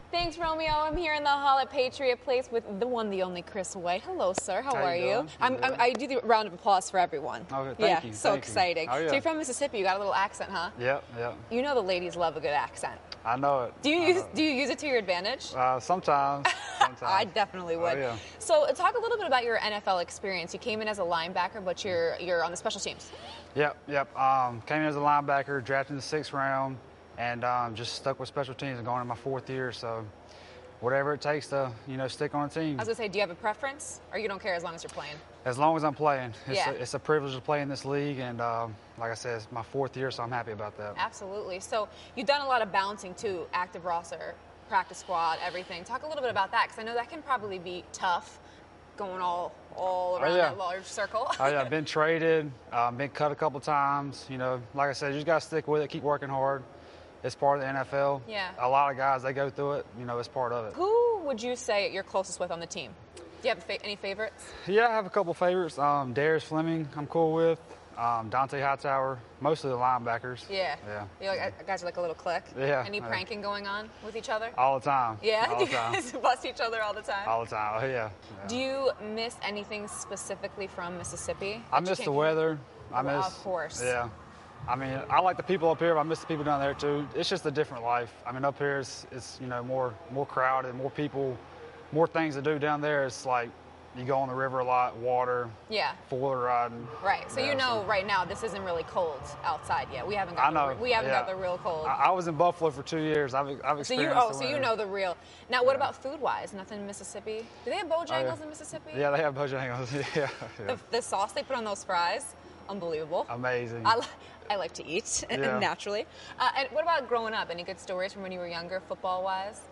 Thanks, Romeo. I'm here in the hall at Patriot Place with the one, the only Chris White. Hello, sir. How are you? I do the round of applause for everyone. Okay, thank you. So exciting. Oh, yeah. So you're from Mississippi. You got a little accent, huh? Yep. You know the ladies love a good accent. I know it. Do you use it to your advantage? Sometimes. I definitely would. Oh, yeah. So talk a little bit about your NFL experience. You came in as a linebacker, but you're on the special teams. Yep. Came in as a linebacker, drafted in the 6th round, and just stuck with special teams and going in my 4th year. So whatever it takes to, stick on a team. I was gonna say, do you have a preference, or you don't care as long as you're playing? As long as I'm playing. Yeah. It's a privilege to play in this league, and like I said, it's my 4th year, so I'm happy about that. Absolutely. So you've done a lot of bouncing too, active roster, practice squad, everything. Talk a little bit about that, because I know that can probably be tough, going all around that large circle. I've been traded, been cut a couple times. Like I said, you just got to stick with it, keep working hard. It's part of the NFL. Yeah. A lot of guys, they go through it. It's part of it. Who would you say you're closest with on the team? Do you have any favorites? Yeah, I have a couple favorites. Darius Fleming, I'm cool with. Dante Hightower, mostly the linebackers. Yeah. Yeah. You guys are like a little clique? Yeah. Any pranking going on with each other? All the time. Yeah? All Do the you time. guys bust each other all the time? All the time. Oh, yeah. Do you miss anything specifically from Mississippi? I miss the weather. Of course. Yeah. I like the people up here, but I miss the people down there too. It's just a different life. Up here it's more crowded, more people, more things to do. Down there it's like you go on the river a lot, water, four-wheeler riding. Right. So right now this isn't really cold outside yet. We haven't got the real cold. I was in Buffalo for 2 years. I've experienced so you know the real. Now what about food-wise? Nothing in Mississippi? Do they have Bojangles in Mississippi? Yeah, they have Bojangles. Yeah. The sauce they put on those fries, unbelievable. Amazing. I like to eat naturally. And what about growing up? Any good stories from when you were younger, football-wise?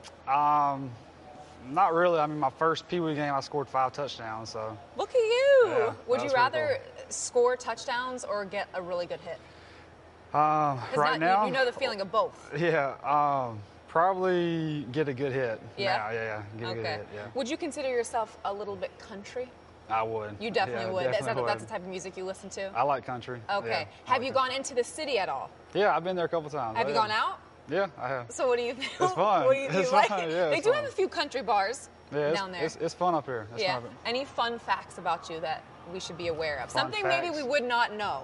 Not really. My first Pee Wee game, I scored 5 touchdowns. So. Look at you. Yeah, Would you rather score touchdowns or get a really good hit? Right now, you know the feeling of both. Yeah. Probably get a good hit. Yeah. Yeah. Get a good hit. Yeah. Would you consider yourself a little bit country? I would. You definitely would. Definitely That's the type of music you listen to? I like country. Okay. Yeah, have you gone into the city at all? Yeah, I've been there a couple times. Have you gone out? Yeah, I have. So what do you think? It's fun. What do you like? Fun. Yeah, they do have a few country bars down there. It's fun up here. It's fun. Any fun facts about you that we should be aware of? Fun Something facts. maybe we would not know.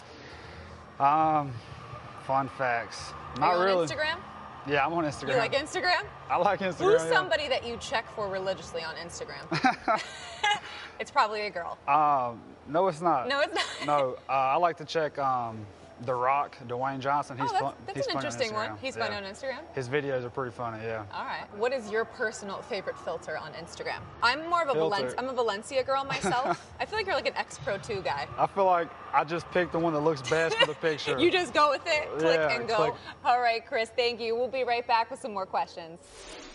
Fun facts. Are you really. On Instagram? Yeah, I'm on Instagram. You like Instagram? I like Instagram. Who's somebody that you check for religiously on Instagram? It's probably a girl. No, it's not. No, it's not. No, I like to check The Rock, Dwayne Johnson. He's fun. That's an interesting one. He's funny on Instagram. His videos are pretty funny. Yeah. All right. What is your personal favorite filter on Instagram? I'm more of a Valencia girl myself. I feel like you're like an X Pro 2 guy. I feel like I just picked the one that looks best for the picture. You just go with it, click and go. Click. All right, Chris. Thank you. We'll be right back with some more questions.